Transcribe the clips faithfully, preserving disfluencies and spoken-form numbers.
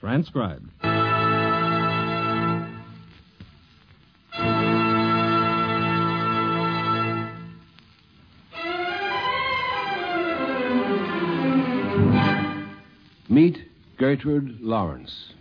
Transcribed. Meet Gertrude Lawrence.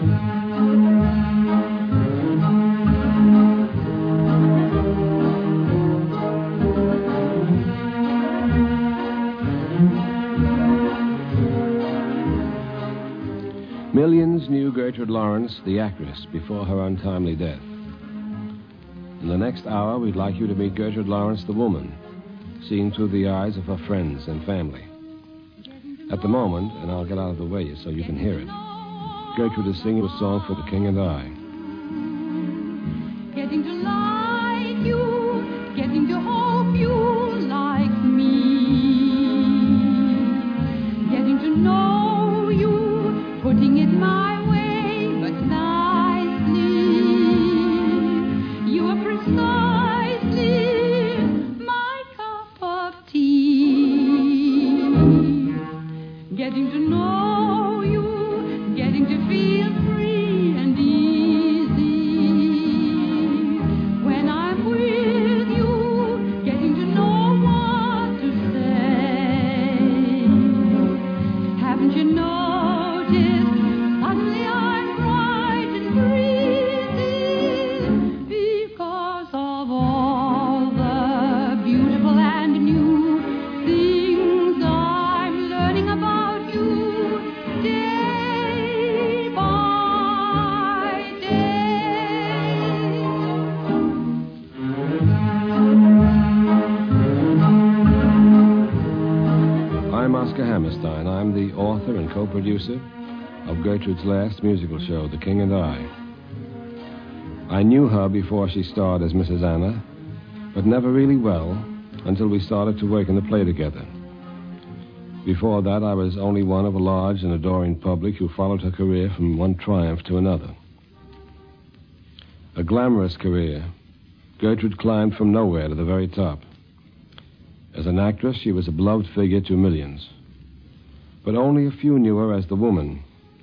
Millions knew Gertrude Lawrence, the actress, before her untimely death. In the next hour, we'd like you to meet Gertrude Lawrence, the woman, seen through the eyes of her friends and family. At the moment, and I'll get out of the way so you can hear it, Gertrude is singing a song for The King and I. Getting to like you, getting to hope you like me, getting to know you, putting it my way, but nicely. You are precisely my cup of tea. Getting to know you, getting to feel free and easy. When I'm with you, getting to know what to say. Haven't you noticed? Suddenly I'm bright and breezy because of all the beautiful and new things I'm learning about you day by day. I'm Oscar Hammerstein. I'm the author and co-producer of Gertrude's last musical show, The King and I. I knew her before she starred as Missus Anna, but never really well until we started to work in the play together. Before that, I was only one of a large and adoring public who followed her career from one triumph to another. A glamorous career, Gertrude climbed from nowhere to the very top. As an actress, she was a beloved figure to millions. But only a few knew her as the woman.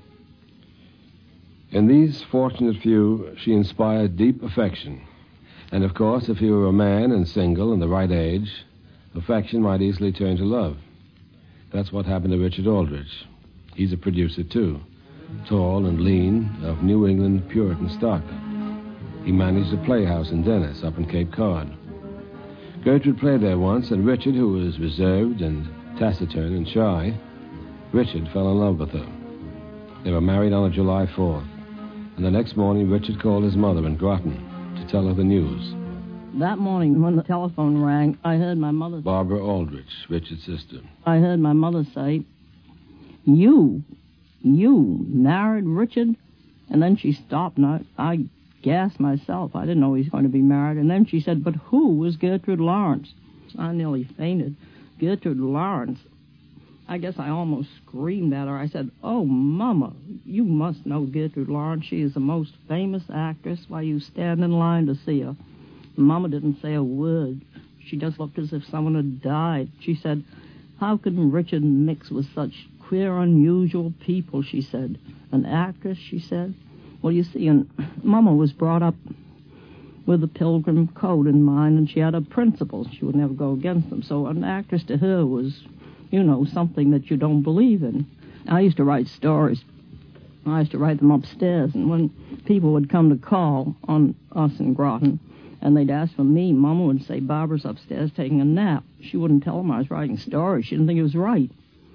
In these fortunate few, she inspired deep affection. And of course, if you were a man and single and the right age, affection might easily turn to love. That's what happened to Richard Aldrich. He's a producer, too. Tall and lean, of New England Puritan stock. He managed a playhouse in Dennis, up in Cape Cod. Gertrude played there once, and Richard, who was reserved and taciturn and shy, Richard fell in love with her. They were married on a July fourth, and the next morning Richard called his mother in Groton to tell her the news. That morning when the telephone rang, I heard my mother... Barbara Aldrich, Richard's sister. I heard my mother say, You, you married Richard? And then she stopped, and I, I gasped myself. I didn't know he was going to be married. And then she said, But who was Gertrude Lawrence? I nearly fainted. Gertrude Lawrence. I guess I almost screamed at her. I said, Oh, Mama, you must know Gertrude Lawrence. She is the most famous actress. Why, you stand in line to see her. Mama didn't say a word. She just looked as if someone had died. She said, How can Richard mix with such queer, unusual people, she said. An actress, she said. Well, you see, and Mama was brought up with the Pilgrim Code in mind, and she had her principles. She would never go against them. So an actress to her was, you know, something that you don't believe in. I used to write stories. I used to write them upstairs, and when people would come to call on us in Groton, and they'd ask for me, Mama would say, Barbara's upstairs taking a nap. She wouldn't tell them I was writing stories. She didn't think it was right.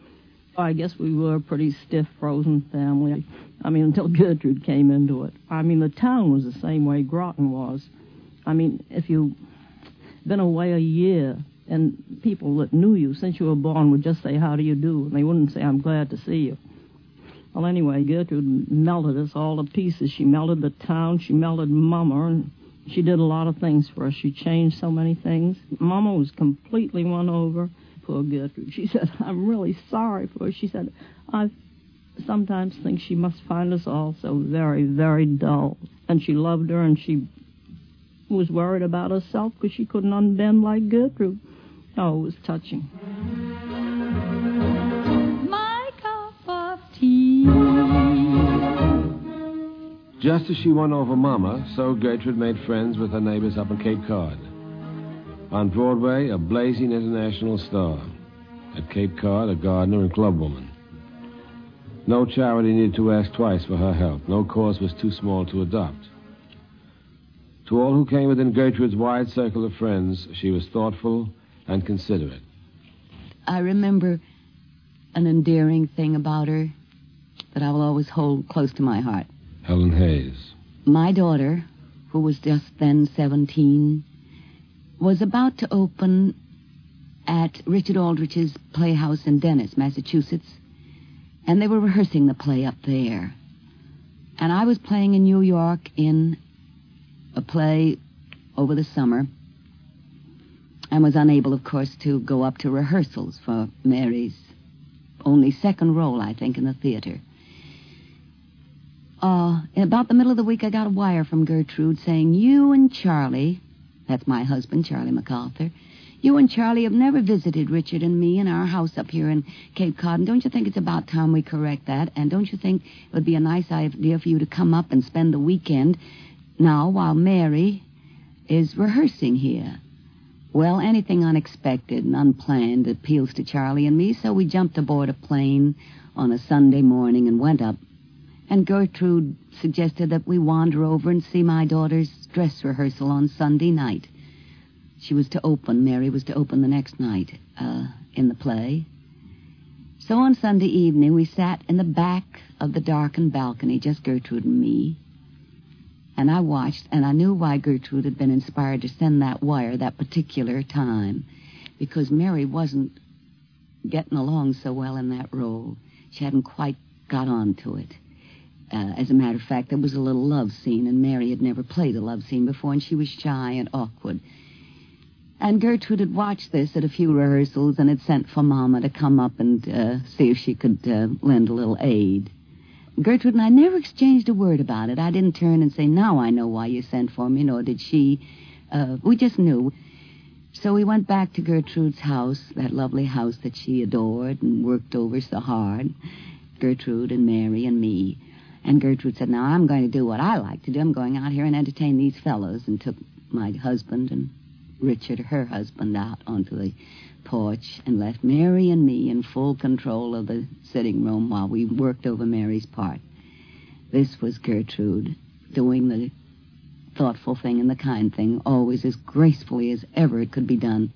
I guess we were a pretty stiff, frozen family. I mean, until Gertrude came into it. I mean, the town was the same way Groton was. I mean, if you'd been away a year, and people that knew you since you were born would just say, How do you do? And they wouldn't say, I'm glad to see you. Well, anyway, Gertrude melted us all to pieces. She melted the town. She melted Mama, and she did a lot of things for us. She changed so many things. Mama was completely won over. Poor Gertrude. She said, I'm really sorry for her. She said, I sometimes think she must find us all so very, very dull. And she loved her, and she was worried about herself because she couldn't unbend like Gertrude. Oh, it was touching. My cup of tea. Just as she won over Mama, so Gertrude made friends with her neighbors up in Cape Cod. On Broadway, a blazing international star. At Cape Cod, a gardener and clubwoman. No charity needed to ask twice for her help. No cause was too small to adopt. To all who came within Gertrude's wide circle of friends, she was thoughtful and considerate. I remember an endearing thing about her that I will always hold close to my heart. Helen Hayes. My daughter, who was just then seventeen, was about to open at Richard Aldrich's Playhouse in Dennis, Massachusetts, and they were rehearsing the play up there. And I was playing in New York in a play over the summer and was unable, of course, to go up to rehearsals for Mary's only second role, I think, in the theater. Uh, in about the middle of the week, I got a wire from Gertrude saying, you and Charlie, that's my husband, Charlie MacArthur, you and Charlie have never visited Richard and me in our house up here in Cape Cod, and don't you think it's about time we correct that? And don't you think it would be a nice idea for you to come up and spend the weekend now while Mary is rehearsing here? Well, anything unexpected and unplanned appeals to Charlie and me, so we jumped aboard a plane on a Sunday morning and went up. And Gertrude suggested that we wander over and see my daughter's dress rehearsal on Sunday night. She was to open, Mary was to open the next night uh, in the play. So on Sunday evening, we sat in the back of the darkened balcony, just Gertrude and me. And I watched, and I knew why Gertrude had been inspired to send that wire that particular time, because Mary wasn't getting along so well in that role. She hadn't quite got on to it. Uh, as a matter of fact, there was a little love scene, and Mary had never played a love scene before, and she was shy and awkward. And Gertrude had watched this at a few rehearsals and had sent for Mama to come up and uh, see if she could uh, lend a little aid. Gertrude and I never exchanged a word about it. I didn't turn and say, now I know why you sent for me, nor did she. Uh, we just knew. So we went back to Gertrude's house, that lovely house that she adored and worked over so hard, Gertrude and Mary and me. And Gertrude said, now I'm going to do what I like to do. I'm going out here and entertain these fellows, and took my husband and Richard, her husband, out onto the porch and left Mary and me in full control of the sitting room while we worked over Mary's part. This was Gertrude doing the thoughtful thing and the kind thing, always as gracefully as ever it could be done.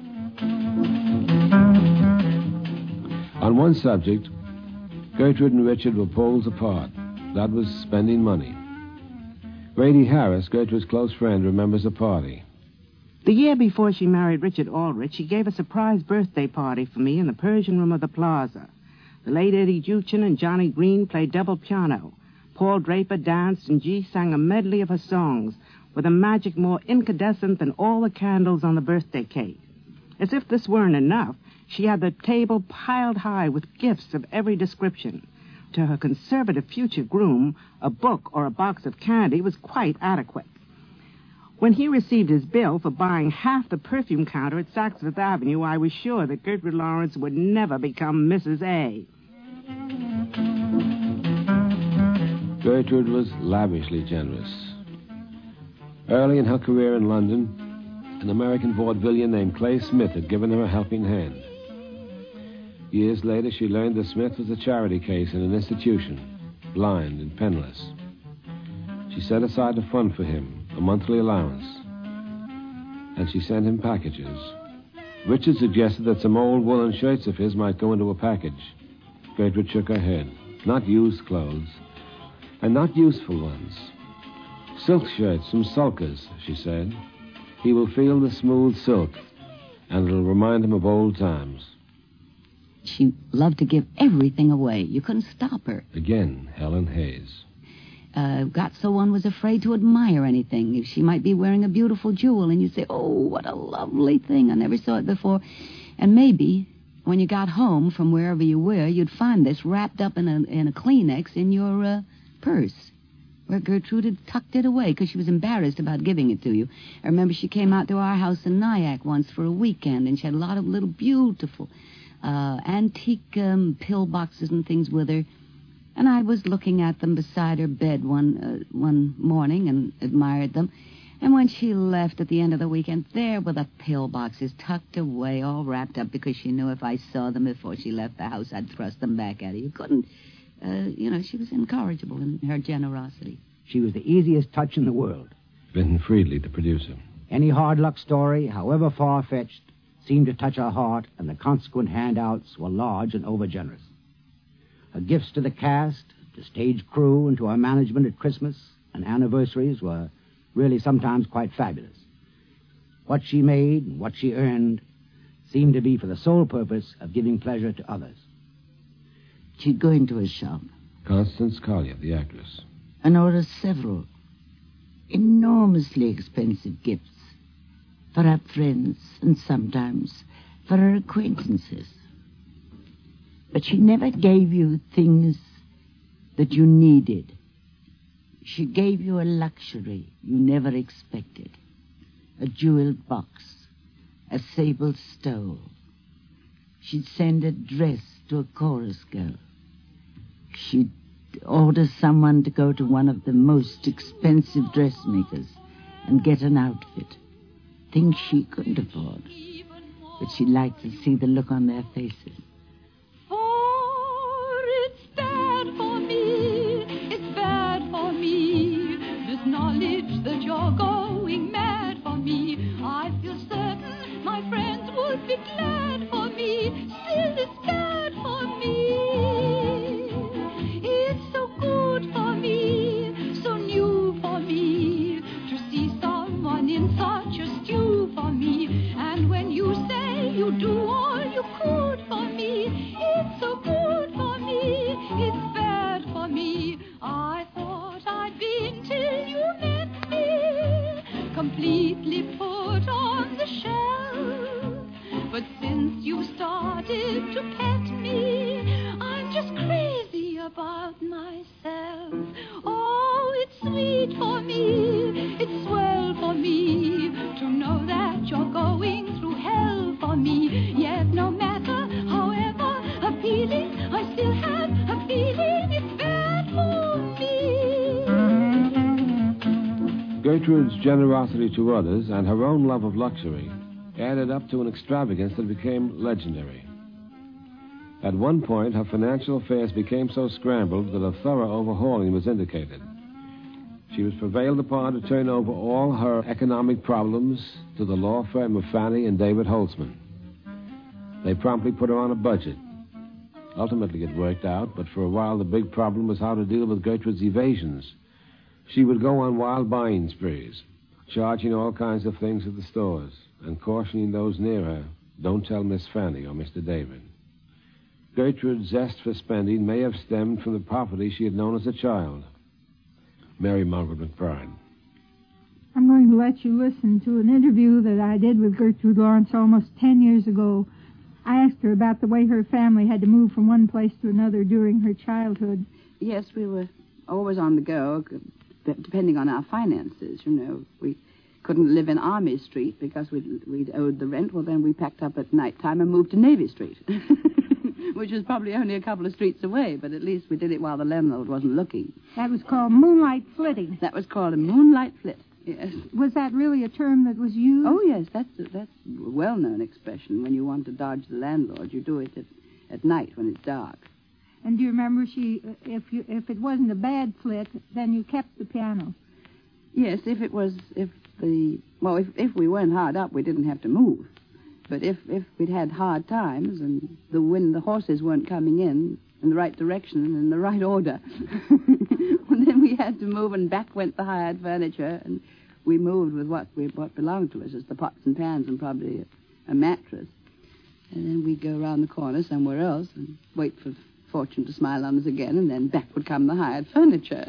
On one subject, Gertrude and Richard were poles apart. That was spending money. Grady Harris, Gertrude's close friend, remembers a party. The year before she married Richard Aldrich, she gave a surprise birthday party for me in the Persian room of the Plaza. The late Eddie Juchin and Johnny Green played double piano. Paul Draper danced, and G sang a medley of her songs with a magic more incandescent than all the candles on the birthday cake. As if this weren't enough, she had the table piled high with gifts of every description. To her conservative future groom, a book or a box of candy was quite adequate. When he received his bill for buying half the perfume counter at Saks Fifth Avenue, I was sure that Gertrude Lawrence would never become Missus A. Gertrude was lavishly generous. Early in her career in London, an American vaudevillian named Clay Smith had given her a helping hand. Years later, she learned that Smith was a charity case in an institution, blind and penniless. She set aside a fund for him, a monthly allowance, and she sent him packages. Richard suggested that some old woolen shirts of his might go into a package. Gertrude shook her head. Not used clothes, and not useful ones. Silk shirts from Sulkers, she said. He will feel the smooth silk, and it'll remind him of old times. She loved to give everything away. You couldn't stop her. Again, Helen Hayes. Uh, got so one was afraid to admire anything. She might be wearing a beautiful jewel, and you'd say, oh, what a lovely thing. I never saw it before. And maybe when you got home from wherever you were, you'd find this wrapped up in a, in a Kleenex in your uh, purse, where Gertrude had tucked it away because she was embarrassed about giving it to you. I remember she came out to our house in Nyack once for a weekend, and she had a lot of little beautiful uh, antique um, pill boxes and things with her. And I was looking at them beside her bed one uh, one morning and admired them. And when she left at the end of the weekend, there were the pill boxes tucked away, all wrapped up, because she knew if I saw them before she left the house, I'd thrust them back at her. You couldn't, uh, you know, she was incorrigible in her generosity. She was the easiest touch in the world. Vinton Friedley, the producer. Any hard luck story, however far-fetched, seemed to touch her heart, and the consequent handouts were large and overgenerous. Her gifts to the cast, to stage crew, and to our management at Christmas and anniversaries were really sometimes quite fabulous. What she made and what she earned seemed to be for the sole purpose of giving pleasure to others. She'd go into a shop Constance Collier, the actress. and order several enormously expensive gifts for her friends and sometimes for her acquaintances. But she never gave you things that you needed. She gave you a luxury you never expected. A jeweled box, a sable stole. She'd send a dress to a chorus girl. She'd order someone to go to one of the most expensive dressmakers and get an outfit. Things she couldn't afford. But she liked to see the look on their faces. For it's bad for me, it's bad for me. This knowledge that you're going mad for me. I feel certain my friends would be glad for me. Still it's bad for me. It's so good for me, so new for me, to see someone in such a stew for me. And when you say you do all you could for me, it's so good for me, it's bad for me. I thought I'd been till you met me, completely put on the shelf. But since you started to pet me, I'm just crazy about myself. Oh, it's sweet for me, it's swell for me, to know that you're going through hell for me. Yet no matter, however appealing, I still have a feeling it's bad for me. Gertrude's generosity to others and her own love of luxury added up to an extravagance that became legendary. At one point, her financial affairs became so scrambled that a thorough overhauling was indicated. She was prevailed upon to turn over all her economic problems to the law firm of Fanny and David Holtzman. They promptly put her on a budget. Ultimately, it worked out, but for a while the big problem was how to deal with Gertrude's evasions. She would go on wild buying sprees, charging all kinds of things at the stores, and cautioning those near her, don't tell Miss Fanny or Mister David. Gertrude's zest for spending may have stemmed from the poverty she had known as a child. Mary Margaret McBride. I'm going to let you listen to an interview that I did with Gertrude Lawrence almost ten years ago. I asked her about the way her family had to move from one place to another during her childhood. Yes, we were always on the go, depending on our finances, you know. We couldn't live in Army Street because we'd, we'd owed the rent. Well, then we packed up at night time and moved to Navy Street, which was probably only a couple of streets away, but at least we did it while the landlord wasn't looking. That was called moonlight flitting. That was called a moonlight flit, yes. Was that really a term that was used? Oh, yes, that's a, that's a well-known expression. When you want to dodge the landlord, you do it at, at night when it's dark. And do you remember she, if you, if it wasn't a bad flit, then you kept the piano? Yes, if it was, if the, well, if, if we weren't hard up, we didn't have to move. But if, if we'd had hard times and the wind, the horses weren't coming in in the right direction and in the right order, well, then we had to move, and back went the hired furniture, and we moved with what we what belonged to us, as the pots and pans and probably a, a mattress. And then we'd go around the corner somewhere else and wait for fortune to smile on us again, and then back would come the hired furniture.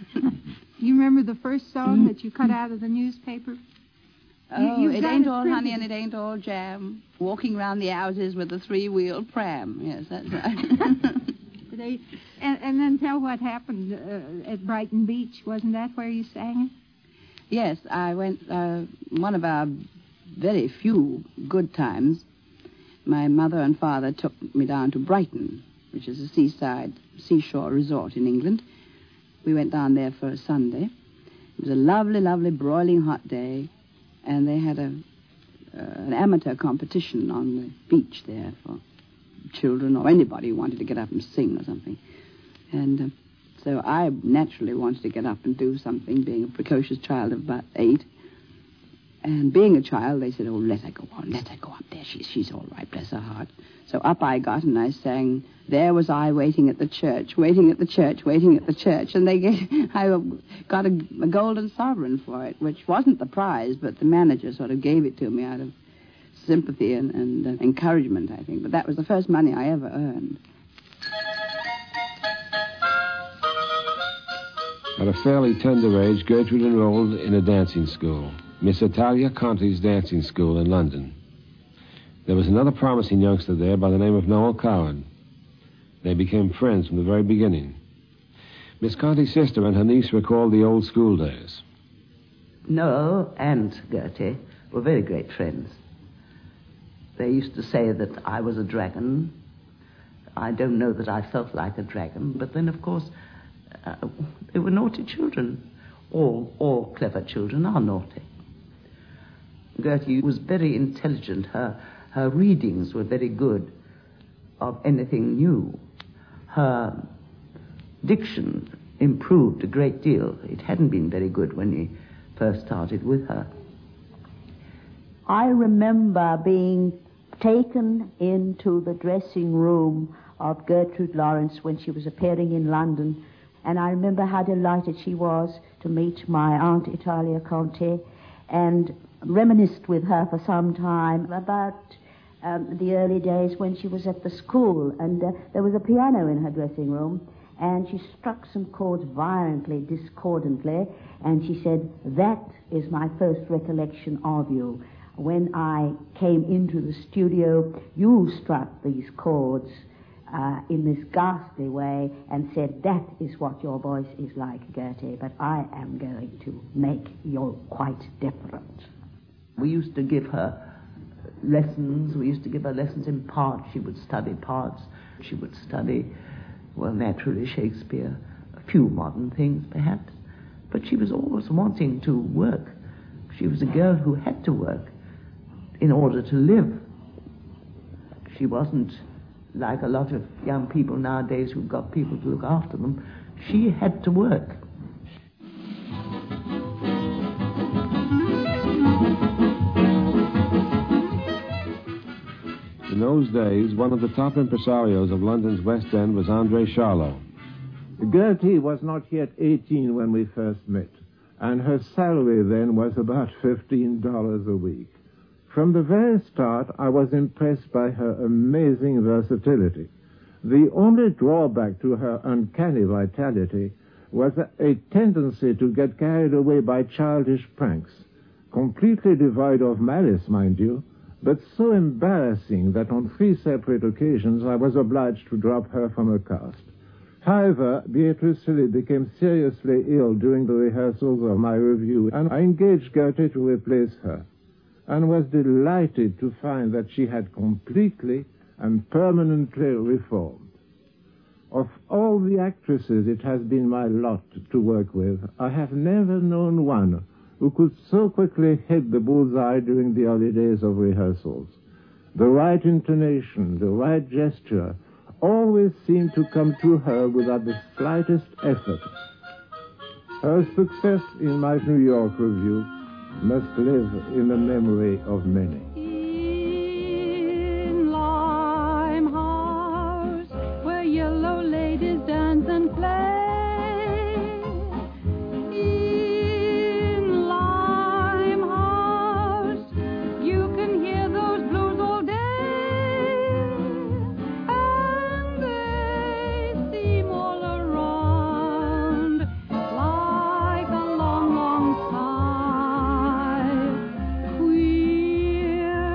You remember the first song that you cut out of the newspaper? Oh, you, it got ain't it all printed. honey and it ain't all jam. Walking round the houses with a three-wheeled pram. Yes, that's right. They, and, and then tell what happened uh, at Brighton Beach. Wasn't that where you sang it? Yes, I went, uh, one of our very few good times, my mother and father took me down to Brighton which is a seaside, seashore resort in England. We went down there for a Sunday. It was a lovely, lovely, broiling hot day, and they had a uh, an amateur competition on the beach there for children or anybody who wanted to get up and sing or something. And uh, so I naturally wanted to get up and do something, being a precocious child of about eight. And being a child, they said, oh, let her go on, let her go up there. She's, she's all right, bless her heart. So up I got, and I sang, there was I waiting at the church, waiting at the church, waiting at the church. And they gave, I got a, a golden sovereign for it, which wasn't the prize, but the manager sort of gave it to me out of sympathy and, and uh, encouragement, I think. But that was the first money I ever earned. At a fairly tender age, Gertrude enrolled in a dancing school, Miss Italia Conti's dancing school in London. There was another promising youngster there by the name of Noel Coward. They became friends from the very beginning. Miss Conti's sister and her niece recalled the old school days. Noel and Gertie were very great friends. They used to say that I was a dragon. I don't know that I felt like a dragon, but then, of course, uh, they were naughty children. All, all clever children are naughty. Gertie was very intelligent. Her, her readings were very good of anything new. Her diction improved a great deal. It hadn't been very good when we first started with her. I remember being taken into the dressing room of Gertrude Lawrence when she was appearing in London, and I remember how delighted she was to meet my Aunt Italia Conti, and reminisced with her for some time about um, the early days when she was at the school, and uh, there was a piano in her dressing room, and she struck some chords violently, discordantly, and she said, that is my first recollection of you. When I came into the studio, you struck these chords uh, in this ghastly way and said, that is what your voice is like, Gertie, but I am going to make you quite different. We used to give her lessons. We used to give her lessons in parts. She would study parts. She would study, well, naturally Shakespeare, a few modern things, perhaps. But she was always wanting to work. She was a girl who had to work in order to live. She wasn't like a lot of young people nowadays who've got people to look after them. She had to work. In those days, one of the top impresarios of London's West End was Andre Charlot. Gertie was not yet eighteen when we first met, and her salary then was about fifteen dollars a week. From the very start, I was impressed by her amazing versatility. The only drawback to her uncanny vitality was a tendency to get carried away by childish pranks, completely devoid of malice, mind you, but so embarrassing that on three separate occasions I was obliged to drop her from a cast. However, Beatrice Silly became seriously ill during the rehearsals of my review, and I engaged Gertie to replace her, and was delighted to find that she had completely and permanently reformed. Of all the actresses it has been my lot to work with, I have never known one who could so quickly hit the bullseye during the early days of rehearsals. The right intonation, the right gesture, always seemed to come to her without the slightest effort. Her success in my New York review must live in the memory of many. In Limehouse, where yellow ladies dance and play. In Limehouse, you can hear those blues all day, and they seem all around like a long, long sigh. Queer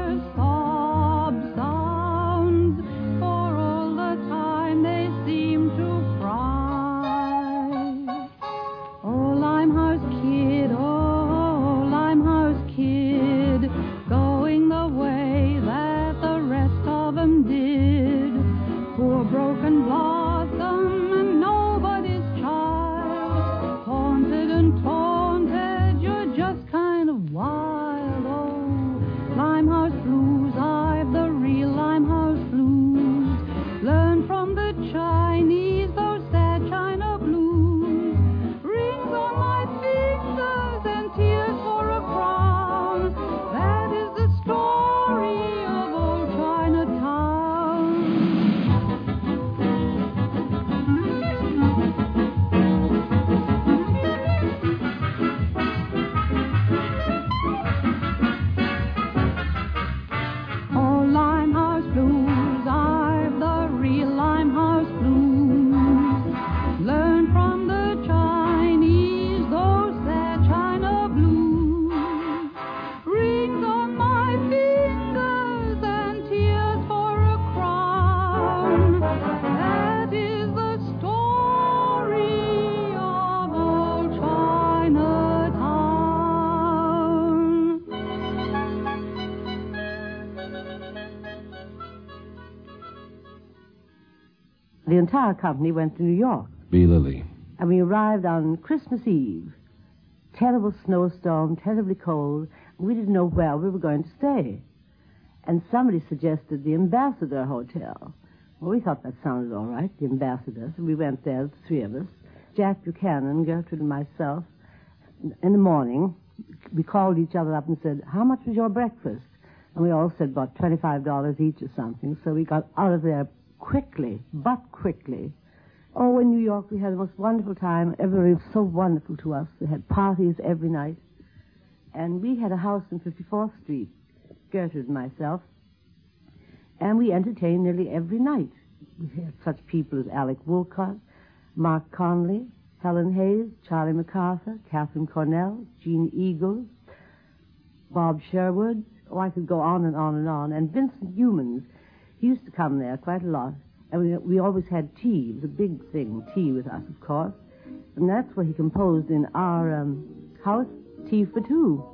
the entire company went to New York. B. Lilly. And we arrived on Christmas Eve. Terrible snowstorm, terribly cold. We didn't know where we were going to stay. And somebody suggested the Ambassador Hotel. Well, we thought that sounded all right, the Ambassador. So we went there, the three of us. Jack Buchanan, Gertrude, and myself. In the morning, we called each other up and said, how much was your breakfast? And we all said about twenty-five dollars each or something. So we got out of there quickly, but quickly. Oh, in New York, we had the most wonderful time. Everybody was so wonderful to us. We had parties every night. And we had a house in fifty-fourth Street, Gertrude and myself. And we entertained nearly every night. We had such people as Alec Woolcott, Mark Conley, Helen Hayes, Charlie MacArthur, Catherine Cornell, Jean Eagles, Bob Sherwood. Oh, I could go on and on and on. And Vincent Youmans, he used to come there quite a lot. And we, we always had tea. It was a big thing, tea with us, of course. And that's where he composed in our um, house, Tea for Two.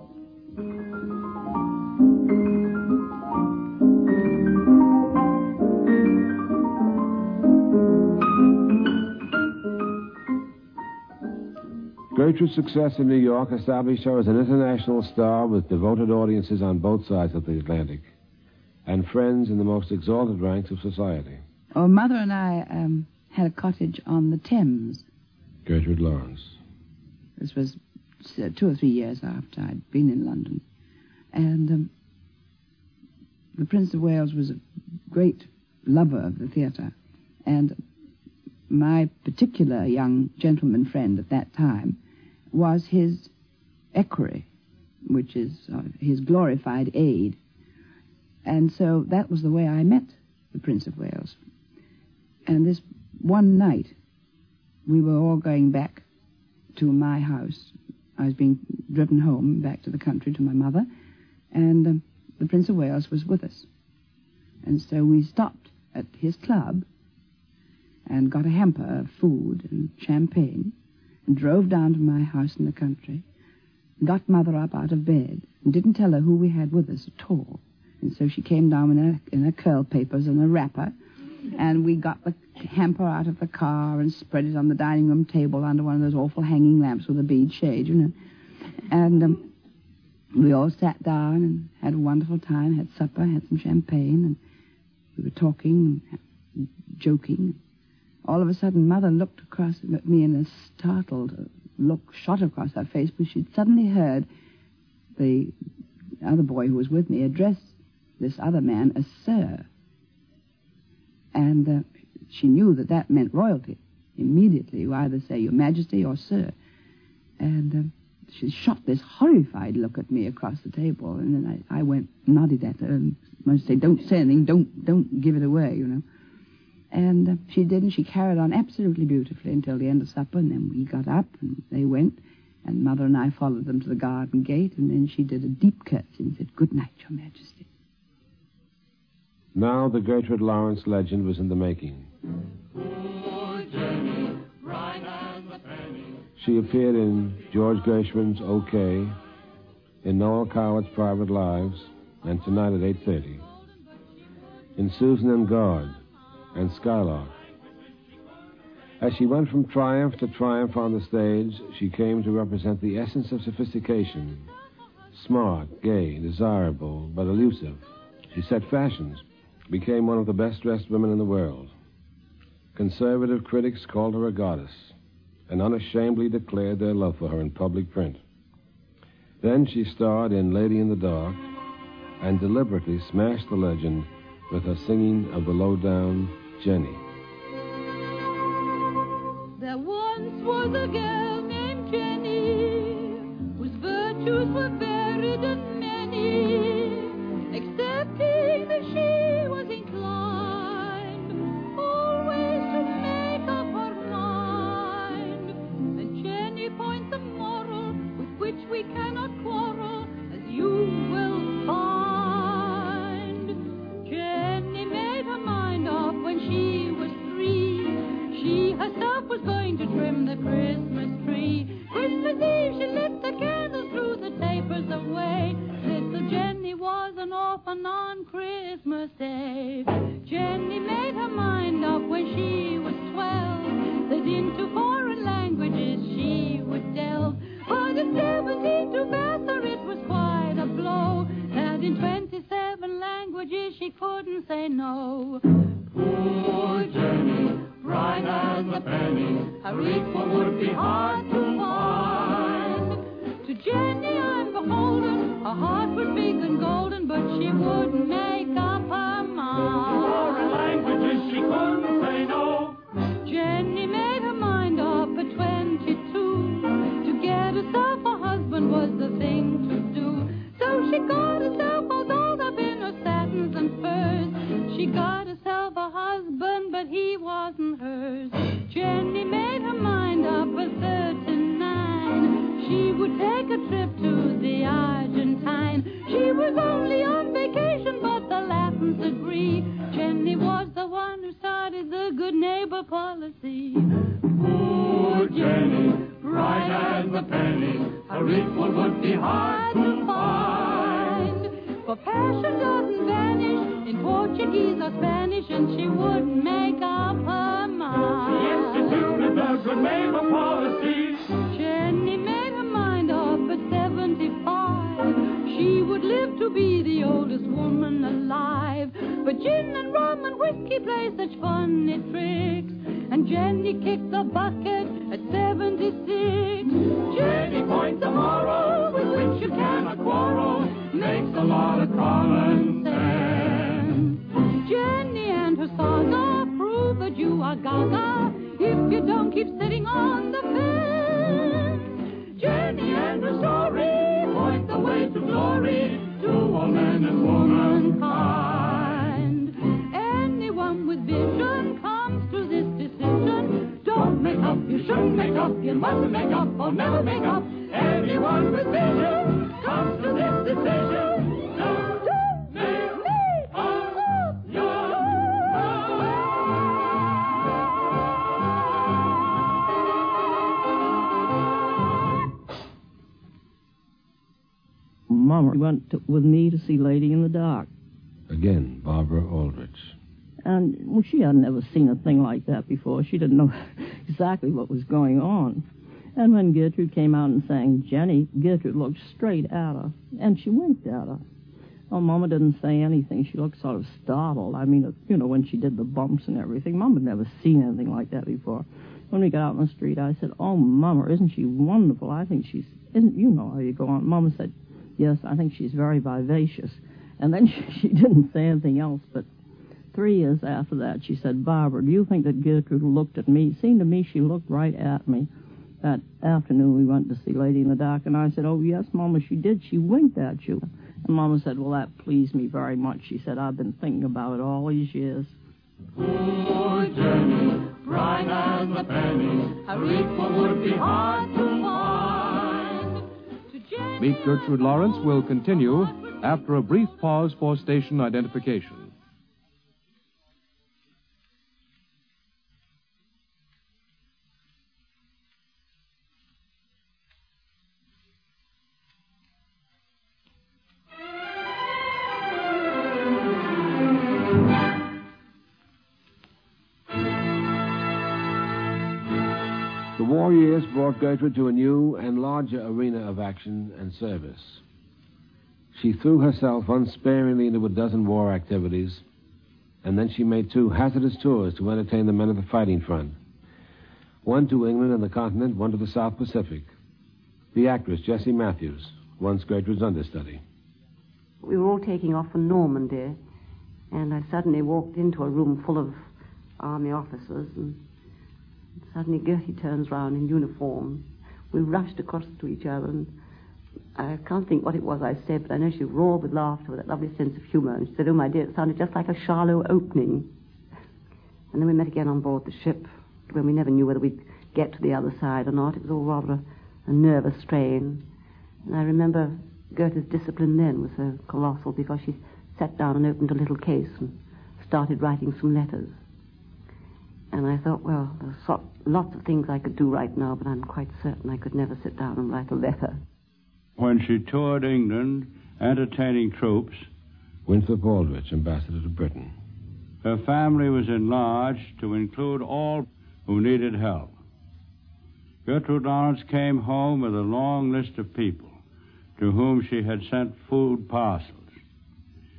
Gertrude's success in New York established her as an international star with devoted audiences on both sides of the Atlantic and friends in the most exalted ranks of society. Oh, Mother and I um, had a cottage on the Thames. Gertrude Lawrence. This was uh, two or three years after I'd been in London. And um, the Prince of Wales was a great lover of the theatre. And my particular young gentleman friend at that time was his equerry, which is uh, his glorified aide. And so that was the way I met the Prince of Wales. And this one night, we were all going back to my house. I was being driven home back to the country to my mother, and um, the Prince of Wales was with us. And so we stopped at his club and got a hamper of food and champagne and drove down to my house in the country, got Mother up out of bed, and didn't tell her who we had with us at all. And so she came down in her, in her curl papers and a wrapper, and we got the hamper out of the car and spread it on the dining room table under one of those awful hanging lamps with a bead shade, you know. And um, we all sat down and had a wonderful time, had supper, had some champagne, and we were talking and joking. All of a sudden, Mother looked across at me and a startled look shot across her face, because she'd suddenly heard the other boy who was with me address this other man as Sir. And uh, she knew that that meant royalty. Immediately, you either say Your Majesty or Sir. And uh, she shot this horrified look at me across the table, and then I, I went nodded at her and must say, don't say anything, don't, don't give it away, you know. And uh, she did, and she carried on absolutely beautifully until the end of supper, and then we got up, and they went, and Mother and I followed them to the garden gate, and then she did a deep curtsy and said, good night, Your Majesty. Now the Gertrude Lawrence legend was in the making. She appeared in George Gershwin's OK, in Noel Cowart's Private Lives, and tonight at eight thirty. In Susan and God, and Skylark. As she went from triumph to triumph on the stage, she came to represent the essence of sophistication. Smart, gay, desirable, but elusive. She set fashions, became one of the best-dressed women in the world. Conservative critics called her a goddess, and unashamedly declared their love for her in public print. Then she starred in Lady in the Dark, and deliberately smashed the legend with her singing of the low-down Jenny. There once was a girl named Jenny, whose virtues were varied and many, excepting that she was inclined always to make up her mind. And Jenny points a moral with which we cannot quarrel, as you will find. Jenny made her mind up when she was three. She herself was going to trim the Christmas tree. Christmas Eve she lit the candles, threw the tapers away. Little Jenny was an orphan on Christmas Day. Jenny made her mind up when she say no. Poor Jenny, bright as a penny, her equal would be hard to find. To Jenny I'm beholden, her heart was big and golden, but she wouldn't make up her mind. Foreign languages she couldn't say no. Jenny made her mind up at twenty-two. To get herself a husband was the thing to do. So she got herself all dolled up in her satins and furs. She got herself a husband, but he wasn't hers. Jenny made her mind up at thirty-nine. She would take a trip to the Argentine. She was only on vacation, but the Latins agree. Jenny was the one who started the good neighbor policy. Poor Jenny, bright as a penny, her equal would be hard to find. For passion doesn't vanish in Portuguese or Spanish, and she wouldn't make up her mind. She instituted the good neighbor policy. Jenny made her mind up at seventy-five. She would live to be the oldest woman alive. But gin and rum and whiskey play such funny tricks, and Jenny kicked the bucket at seventy-six. Jenny points the moral with which you cannot quarrel, makes a lot of common sense. Jenny and her saga prove that you are gaga if you don't keep sitting on the fence. Jenny and her story point the way to glory to all men and womankind. Anyone with vision comes to this decision. Don't make up, you shouldn't make up, you mustn't make up, or never make up. Anyone with vision comes to this decision. Don't make up your Mama went to, with me to see Lady in the Dark. Again, Barbara Aldrich. And well, she had never seen a thing like that before. She didn't know exactly what was going on. And when Gertrude came out and sang Jenny, Gertrude looked straight at her, and she winked at her. Oh, Mama didn't say anything. She looked sort of startled. I mean, you know, when she did the bumps and everything. Mama had never seen anything like that before. When we got out in the street, I said, oh, Mama, isn't she wonderful? I think she's, isn't, you know how you go on. Mama said, yes, I think she's very vivacious. And then she, she didn't say anything else, but three years after that, she said, Barbara, do you think that Gertrude looked at me? It seemed to me she looked right at me. That afternoon, we went to see Lady in the Dark, and I said, oh, yes, Mama, she did. She winked at you. And Mama said, well, that pleased me very much. She said, I've been thinking about it all these years. Poor Jenny, bright as a penny, her equal would be hard to find. To Meet Gertrude Lawrence will continue after a brief pause for station identification. The war years brought Gertrude to a new and larger arena of action and service. She threw herself unsparingly into a dozen war activities, and then she made two hazardous tours to entertain the men of the fighting front. One to England and the continent, one to the South Pacific. The actress, Jessie Matthews, once Gertrude's understudy. We were all taking off for Normandy, and I suddenly walked into a room full of army officers, and suddenly Gertie turns round in uniform. We rushed across to each other, and I can't think what it was I said, but I know she roared with laughter with that lovely sense of humour, and she said, oh, my dear, it sounded just like a Charlot opening. And then we met again on board the ship, when we never knew whether we'd get to the other side or not. It was all rather a, a nervous strain. And I remember Gertie's discipline then was so colossal, because she sat down and opened a little case and started writing some letters. And I thought, well, there's so, lots of things I could do right now, but I'm quite certain I could never sit down and write a letter. When she toured England, entertaining troops, Winthrop Aldrich, ambassador to Britain. Her family was enlarged to include all who needed help. Gertrude Lawrence came home with a long list of people to whom she had sent food parcels.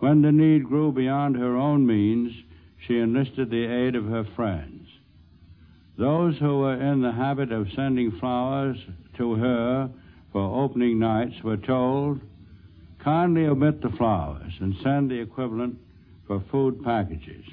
When the need grew beyond her own means, she enlisted the aid of her friends. Those who were in the habit of sending flowers to her for opening nights were told, kindly omit the flowers and send the equivalent for food packages.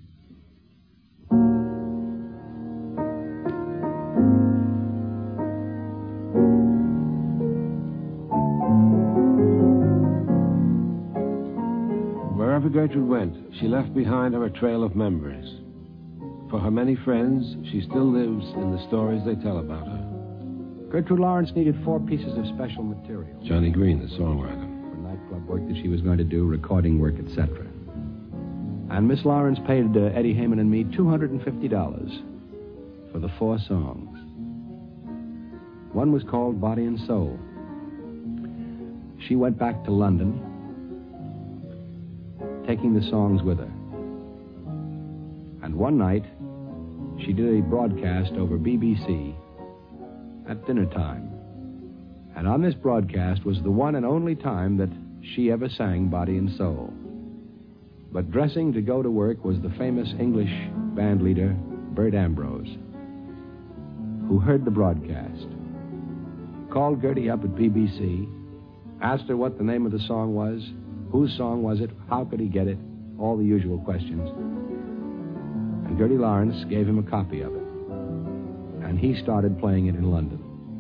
Wherever Gertrude went, she left behind her a trail of memories. For her many friends, she still lives in the stories they tell about her. Gertrude Lawrence needed four pieces of special material. Johnny Green, the songwriter. For nightclub work that she was going to do, recording work, et cetera. And Miss Lawrence paid uh, Eddie Heyman and me two hundred fifty dollars for the four songs. One was called Body and Soul. She went back to London, taking the songs with her. And one night, she did a broadcast over B B C at dinner time. And on this broadcast was the one and only time that she ever sang Body and Soul. But dressing to go to work was the famous English band leader, Bert Ambrose, who heard the broadcast, called Gertie up at B B C, asked her what the name of the song was, whose song was it, how could he get it, all the usual questions. And Gertie Lawrence gave him a copy of it. And he started playing it in London.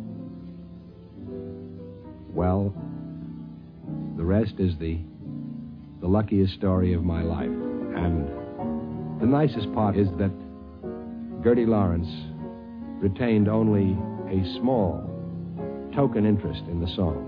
Well, the rest is the, the luckiest story of my life. And the nicest part is that Gertie Lawrence retained only a small token interest in the song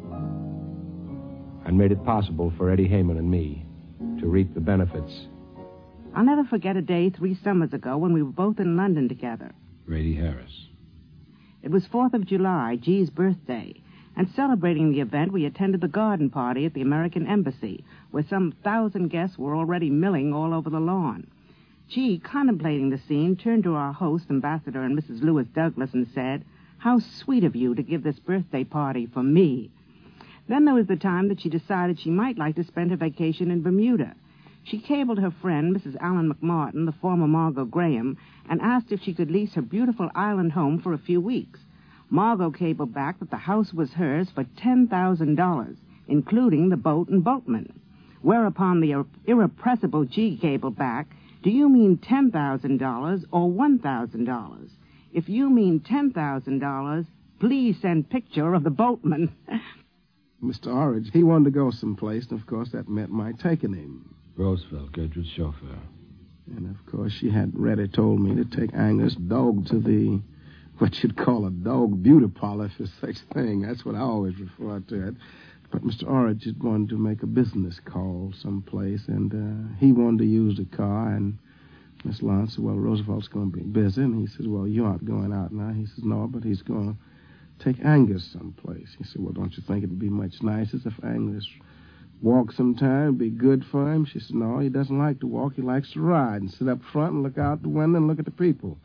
and made it possible for Eddie Heyman and me to reap the benefits. I'll never forget a day three summers ago when we were both in London together. Grady Harris. It was fourth of July, G's birthday, and celebrating the event, we attended the garden party at the American Embassy, where some thousand guests were already milling all over the lawn. G, contemplating the scene, turned to our host, Ambassador and Missus Lewis Douglas, and said, "How sweet of you to give this birthday party for me." Then there was the time that she decided she might like to spend her vacation in Bermuda. She cabled her friend, Missus Allen McMartin, the former Margot Graham, and asked if she could lease her beautiful island home for a few weeks. Margot cabled back that the house was hers for ten thousand dollars, including the boat and boatman. Whereupon the ir- irrepressible G cabled back, "Do you mean ten thousand dollars or one thousand dollars? If you mean ten thousand dollars, please send picture of the boatman." Mister Orridge, he wanted to go someplace, and of course that meant my taking him. Roosevelt, Gertrude's chauffeur. And of course she had ready told me to take Angus' dog to the, what you'd call a dog beauty parlor, if there's such thing. That's what I always refer to it. But Mister Orridge had wanted to make a business call someplace, and uh, he wanted to use the car, and Miss Lawrence said, "Well, Roosevelt's going to be busy." And he said, "Well, you aren't going out now." He says, "No, but he's going to take Angus someplace." He said, "Well, don't you think it'd be much nicer if Angus walk sometime? It'd be good for him?" She said, "No, he doesn't like to walk. He likes to ride and sit up front and look out the window and look at the people."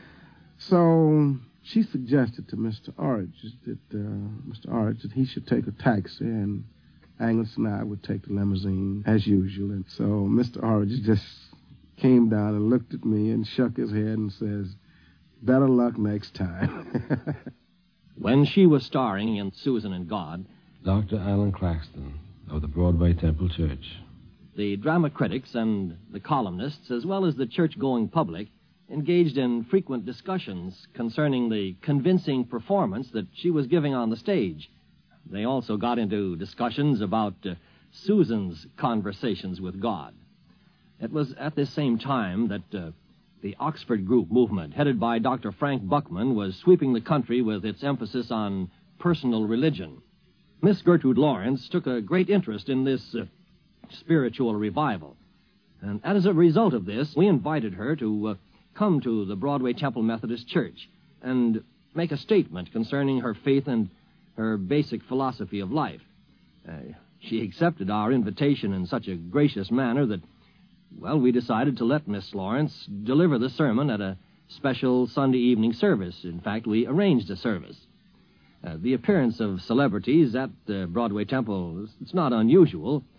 So she suggested to Mister Orridge that uh, Mister Orridge that he should take a taxi, and Angus and I would take the limousine as usual. And so Mister Orridge just came down and looked at me and shook his head and says, "Better luck next time." When she was starring in Susan and God, Doctor Alan Claxton of the Broadway Temple Church. The drama critics and the columnists, as well as the church-going public, engaged in frequent discussions concerning the convincing performance that she was giving on the stage. They also got into discussions about uh, Susan's conversations with God. It was at this same time that uh, the Oxford Group movement, headed by Doctor Frank Buckman, was sweeping the country with its emphasis on personal religion. Miss Gertrude Lawrence took a great interest in this uh, spiritual revival. And as a result of this, we invited her to uh, come to the Broadway Temple Methodist Church and make a statement concerning her faith and her basic philosophy of life. Uh, she accepted our invitation in such a gracious manner that, well, we decided to let Miss Lawrence deliver the sermon at a special Sunday evening service. In fact, we arranged a service. Uh, the appearance of celebrities at the Broadway Temple, it's not unusual.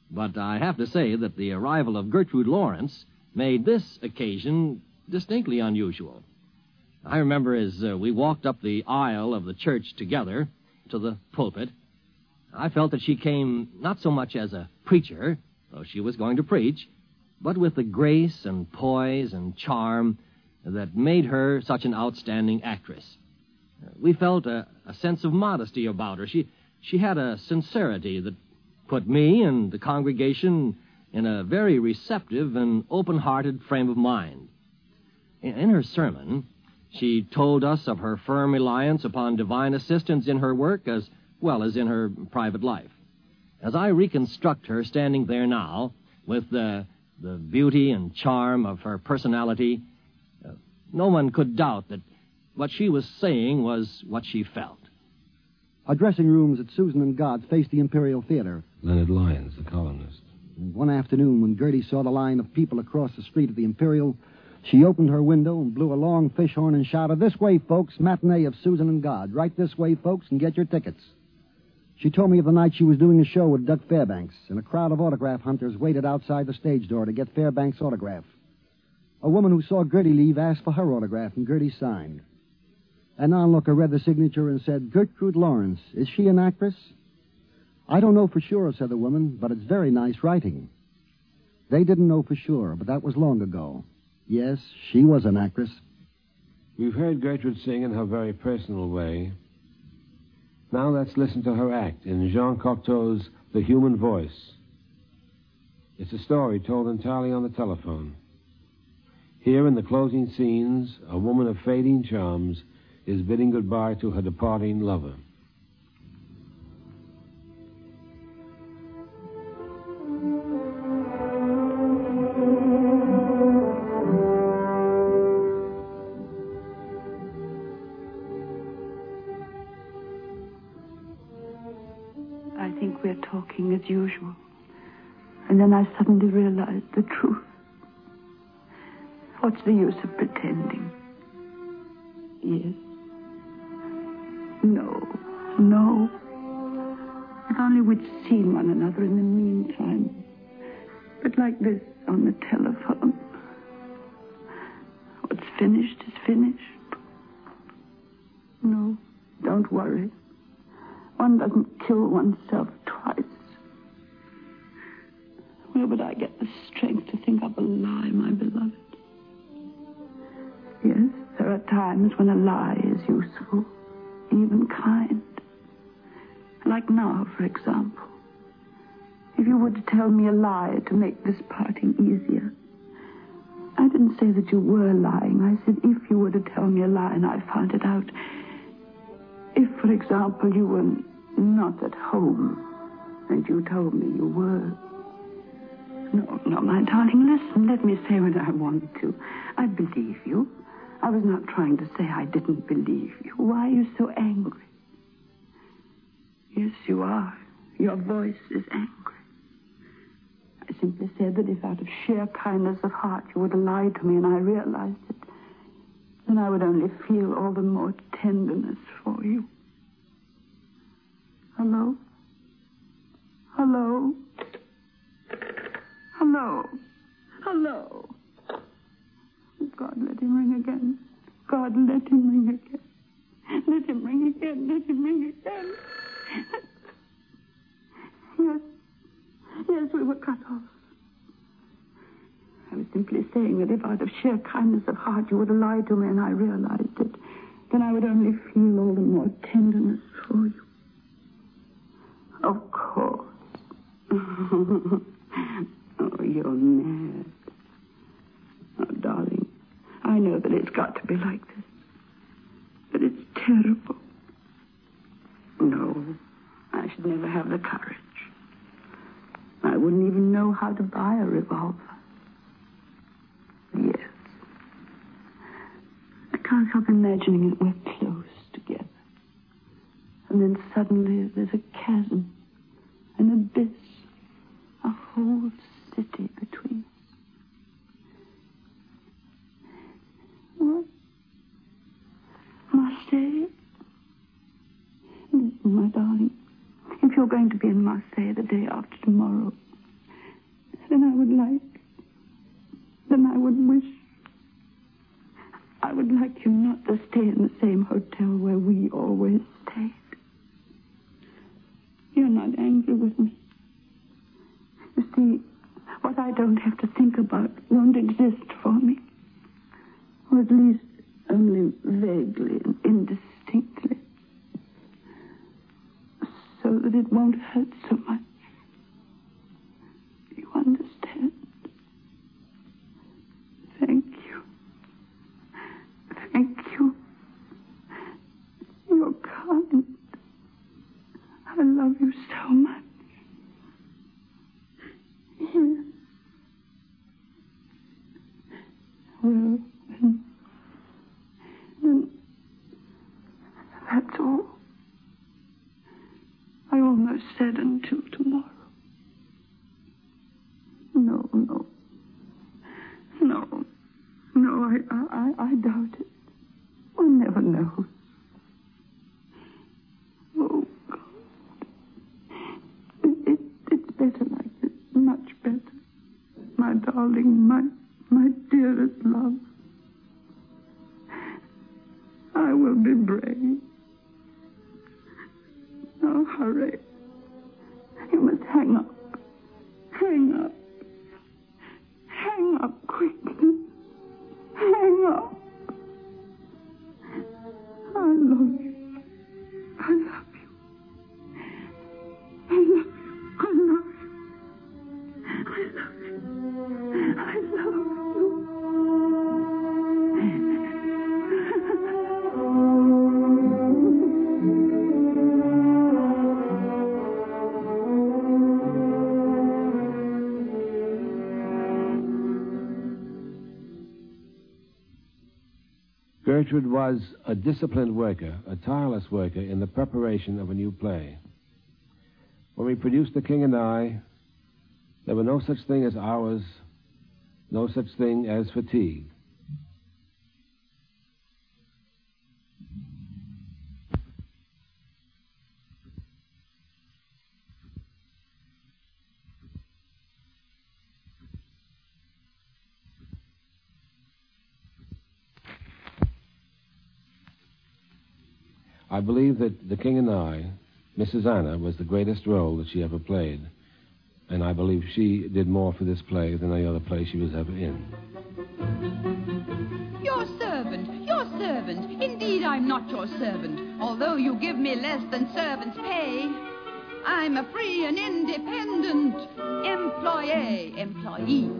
But I have to say that the arrival of Gertrude Lawrence made this occasion distinctly unusual. I remember as uh, we walked up the aisle of the church together to the pulpit, I felt that she came not so much as a preacher, though she was going to preach, but with the grace and poise and charm that made her such an outstanding actress. We felt a, a sense of modesty about her. She, she had a sincerity that put me and the congregation in a very receptive and open-hearted frame of mind. In, in her sermon, she told us of her firm reliance upon divine assistance in her work as well as in her private life. As I reconstruct her standing there now, with the, the beauty and charm of her personality, uh, no one could doubt that what she was saying was what she felt. Our dressing rooms at Susan and God's faced the Imperial Theater. Leonard Lyons, the columnist. One afternoon, when Gertie saw the line of people across the street of the Imperial, she opened her window and blew a long fish horn and shouted, "This way, folks, matinee of Susan and God. Right this way, folks, and get your tickets." She told me of the night she was doing a show with Doug Fairbanks, and a crowd of autograph hunters waited outside the stage door to get Fairbanks' autograph. A woman who saw Gertie leave asked for her autograph, and Gertie signed. An onlooker read the signature and said, "Gertrude Lawrence. Is she an actress?" "I don't know for sure," said the woman, "but it's very nice writing." They didn't know for sure, but that was long ago. Yes, she was an actress. We've heard Gertrude sing in her very personal way. Now let's listen to her act in Jean Cocteau's The Human Voice. It's a story told entirely on the telephone. Here in the closing scenes, a woman of fading charms is bidding goodbye to her departing lover. I think we're talking as usual. And then I suddenly realized the truth. What's the use of pretending? Yes. No. No. If only we'd seen one another in the meantime. But like this on the telephone. What's finished is finished. No, don't worry. One doesn't kill oneself twice. Where would I get the strength to think up a lie, my beloved? Yes, there are times when a lie is useful, even kind. Like now, for example. If you were to tell me a lie to make this parting easier. I didn't say that you were lying. I said if you were to tell me a lie and I found it out. If, for example, you were not at home and you told me you were. No, no, my darling, listen. Let me say what I want to. I believe you. I was not trying to say I didn't believe you. Why are you so angry? Yes, you are. Your voice is angry. I simply said that if out of sheer kindness of heart you would have lied to me and I realized it, then I would only feel all the more tenderness for you. Hello? Hello? Hello? Hello? God, let him ring again. God, let him ring again. Let him ring again. Let him ring again. Yes. Yes, we were cut off. I was simply saying that if out of sheer kindness of heart you would have lied to me and I realized it, then I would only feel all the more tenderness for you. Of course. Oh, you're mad. Oh, darling, I know that it's got to be like this. But it's terrible. No, I should never have the courage. I wouldn't even know how to buy a revolver. Yes. I can't help imagining that we're close together. And then suddenly there's a chasm, an abyss, a whole city between us. What? Marseille? Listen, my darling. If you're going to be in Marseille the day after tomorrow, then I would like, then I would wish, I would like you not to stay in the same hotel where we always stayed. You're not angry with me. You see, what I don't have to think about won't exist for me. Or at least only vaguely and indistinctly. So that it won't hurt so much. You understand? Thank you. Thank you. You're kind. I love you so much. Yes. Well, then, then that's all. I almost said until tomorrow. No, no. No. No, I, I, I doubt it. One never knows. Oh, God. It, it, it's better like this. Much better. My darling, my, my dearest love. I will be brave. Now hurry. You must hang up. Hang up. Hang up quickly. Hang up. I love you. I love you. I love you. I love you. I love you. I love you. Gertrude was a disciplined worker, a tireless worker in the preparation of a new play. When we produced The King and I, there were no such thing as hours, no such thing as fatigue. I believe that The King and I, Missus Anna, was the greatest role that she ever played. And I believe she did more for this play than any other play she was ever in. Your servant, your servant. Indeed, I'm not your servant, although you give me less than servant's pay. I'm a free and independent employee, employee.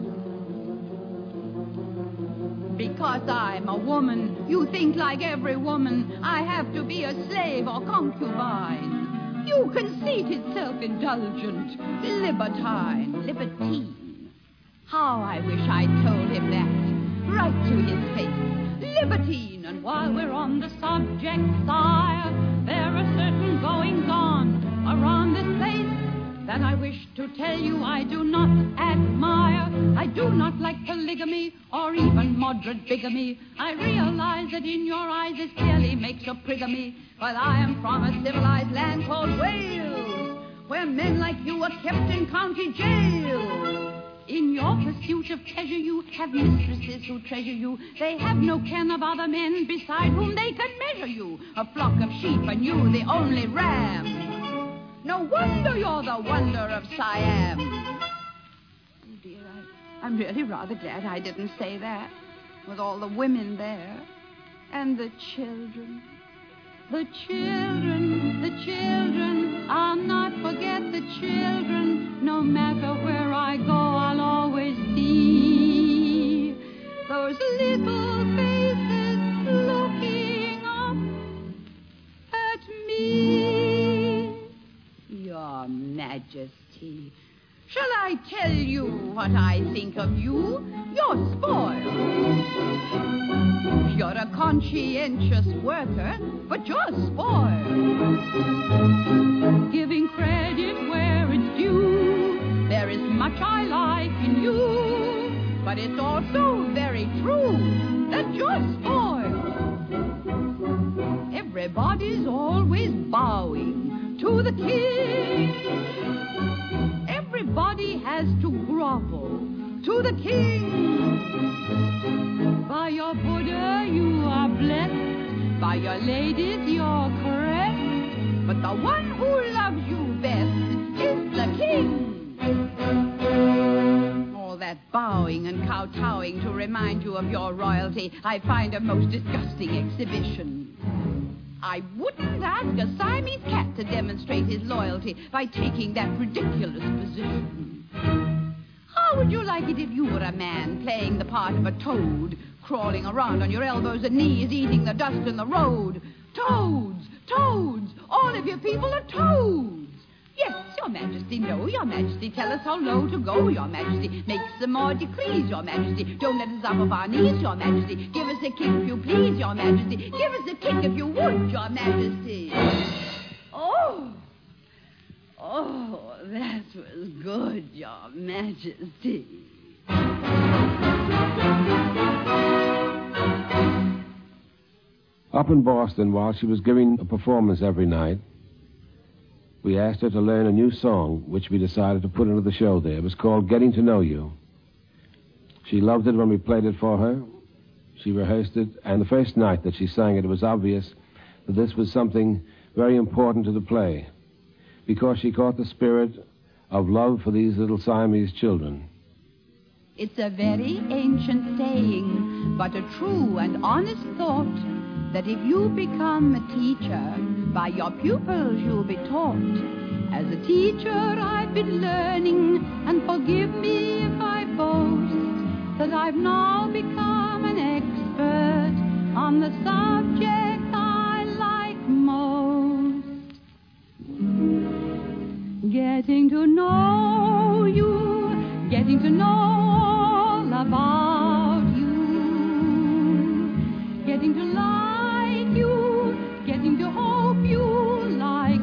Because I'm a woman, you think like every woman I have to be a slave or concubine. You conceited, self-indulgent, libertine, libertine. How I wish I'd told him that, right to his face. Libertine, and while we're on the subject, sire, there are certain goings-on around this place that I wish to tell you I do not admire. I do not like polygamy or even moderate bigamy. I realize that in your eyes this clearly makes a prigamy. But I am from a civilized land called Wales, where men like you are kept in county jail. In your pursuit of pleasure you have mistresses who treasure you. They have no ken of other men beside whom they can measure you. A flock of sheep and you the only ram. No wonder you're the wonder of Siam. Oh, dear, I, I'm really rather glad I didn't say that. With all the women there. And the children. The children, the children. I'll not forget the children. No matter where I go, I'll always see those little faces looking up at me. Your Majesty, shall I tell you what I think of you? You're spoiled. You're a conscientious worker, but you're spoiled. Giving credit where it's due, there is much I like in you, but it's also very true that you're spoiled. Everybody's always bowing to the king. Every everybody has to grovel to the king. By your Buddha you are blessed, by your ladies you're caressed, but the one who loves you best is the king. All that bowing and kowtowing to remind you of your royalty I find a most disgusting exhibition. I wouldn't ask a Siamese cat to demonstrate his loyalty by taking that ridiculous position. How would you like it if you were a man playing the part of a toad, crawling around on your elbows and knees, eating the dust in the road? Toads! Toads! All of your people are toads! Yes, your majesty, no, your majesty, tell us how low to go, your majesty. Make some more decrees, your majesty. Don't let us up of our knees, your majesty. Give us a kick if you please, your majesty. Give us a kick if you would, your majesty. Oh, oh, that was good, your majesty. Up in Boston, while she was giving a performance every night, we asked her to learn a new song, which we decided to put into the show there. It was called Getting to Know You. She loved it when we played it for her. She rehearsed it, and the first night that she sang it, it was obvious that this was something very important to the play, because she caught the spirit of love for these little Siamese children. It's a very ancient saying, but a true and honest thought, that if you become a teacher, by your pupils you'll be taught. As a teacher I've been learning, and forgive me if I boast, that I've now become an expert on the subject I like most. Getting to know you, getting to know all about you, getting to like you, getting to hope you like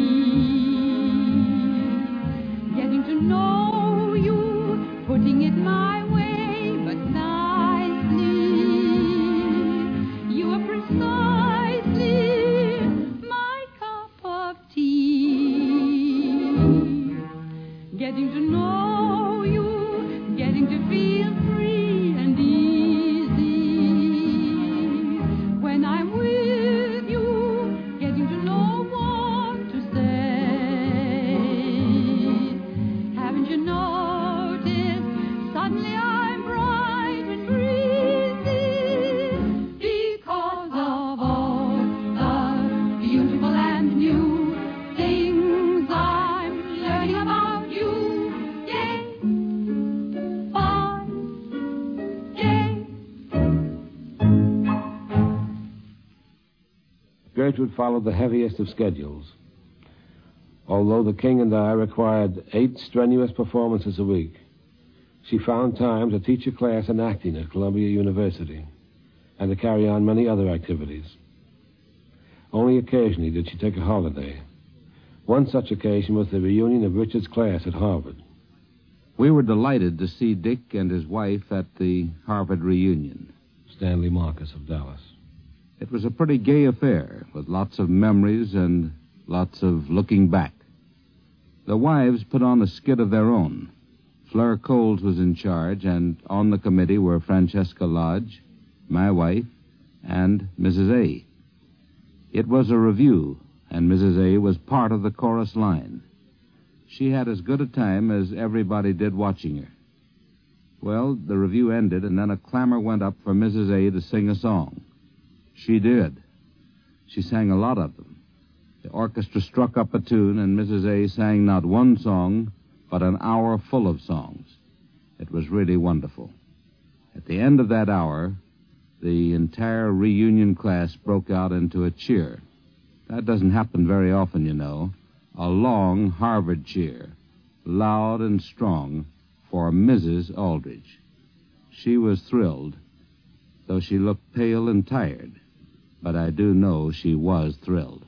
me, getting to know you, putting it my way, but nicely. You are precisely my cup of tea. Getting to know you, getting to feel free and easy. When I'm with you, getting to know what to say. Haven't you noticed? Suddenly I'm bright and breezy, because of all the beautiful and new things I'm learning about you. Day by day. Gertrude followed the heaviest of schedules. Although the king and I required eight strenuous performances a week, she found time to teach a class in acting at Columbia University and to carry on many other activities. Only occasionally did she take a holiday. One such occasion was the reunion of Richard's class at Harvard. We were delighted to see Dick and his wife at the Harvard reunion. Stanley Marcus of Dallas. It was a pretty gay affair, with lots of memories and lots of looking back. The wives put on a skit of their own. Fleur Coles was in charge, and on the committee were Francesca Lodge, my wife, and Missus A. It was a review, and Missus A was part of the chorus line. She had as good a time as everybody did watching her. Well, the review ended, and then a clamor went up for Missus A to sing a song. She did. She sang a lot of them. The orchestra struck up a tune, and Missus A sang not one song, but an hour full of songs. It was really wonderful. At the end of that hour, the entire reunion class broke out into a cheer. That doesn't happen very often, you know. A long Harvard cheer, loud and strong, for Missus Aldrich. She was thrilled, though she looked pale and tired. But I do know she was thrilled.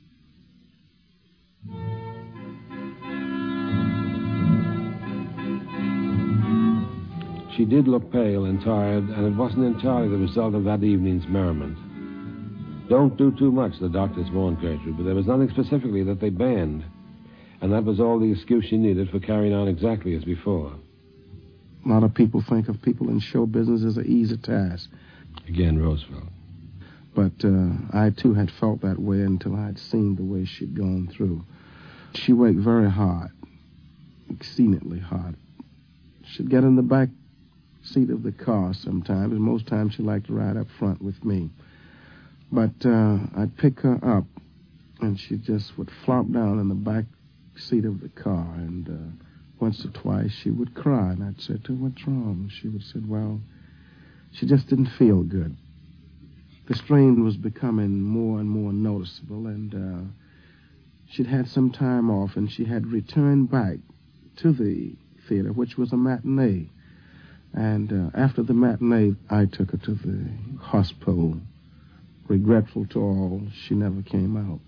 She did look pale and tired, and it wasn't entirely the result of that evening's merriment. Don't do too much, the doctors warned Gertrude, but there was nothing specifically that they banned. And that was all the excuse she needed for carrying on exactly as before. A lot of people think of people in show business as an easy task. Again, Roosevelt. But uh, I, too, had felt that way until I had seen the way she'd gone through. She worked very hard, exceedingly hard. She'd get in the back seat of the car sometimes, and most times she liked to ride up front with me. But uh, I'd pick her up, and she just would flop down in the back seat of the car, and uh, once or twice she would cry, and I'd say to her, "What's wrong?" She would say, "Well, she just didn't feel good." The strain was becoming more and more noticeable, and uh, she'd had some time off, and she had returned back to the theater, which was a matinee. And uh, after the matinee, I took her to the hospital. Regretful to all, she never came out.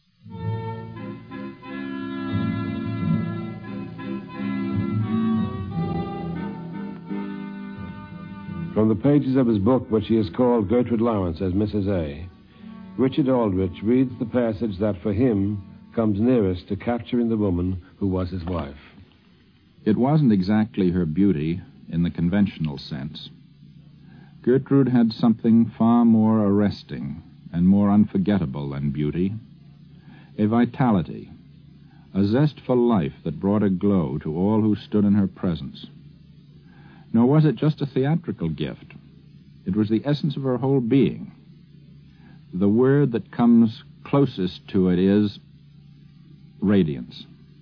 From the pages of his book, which he has called Gertrude Lawrence as Missus A., Richard Aldrich reads the passage that for him comes nearest to capturing the woman who was his wife. It wasn't exactly her beauty in the conventional sense. Gertrude had something far more arresting and more unforgettable than beauty, a vitality, a zest for life that brought a glow to all who stood in her presence. Nor was it just a theatrical gift. It was the essence of her whole being. The word that comes closest to it is radiance.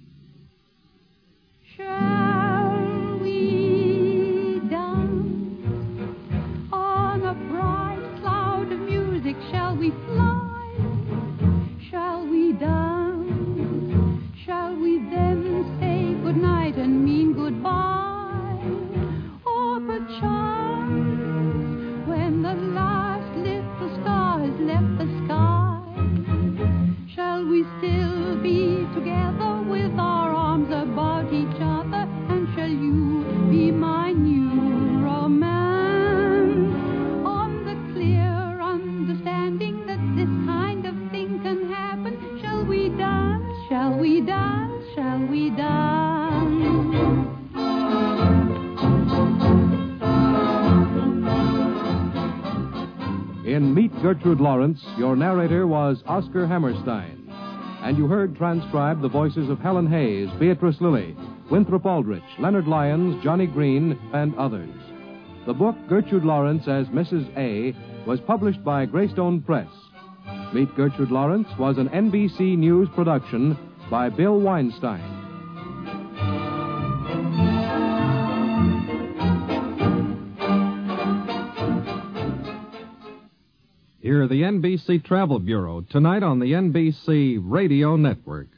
Shall we dance on a bright cloud of music? Shall we fly? Shall we dance? Shall we then say goodnight and mean goodbye? Or perchance, when the last little star has left the sky, shall we still be together with our arms about each other? And shall you be my new romance? On the clear understanding that this kind of thing can happen, shall we dance? Shall we dance? Shall we dance? In Meet Gertrude Lawrence, your narrator was Oscar Hammerstein. And you heard transcribed the voices of Helen Hayes, Beatrice Lilly, Winthrop Aldrich, Leonard Lyons, Johnny Green, and others. The book, Gertrude Lawrence as Missus A, was published by Greystone Press. Meet Gertrude Lawrence was an N B C News production by Bill Weinstein. Hear the N B C Travel Bureau tonight on the N B C Radio Network.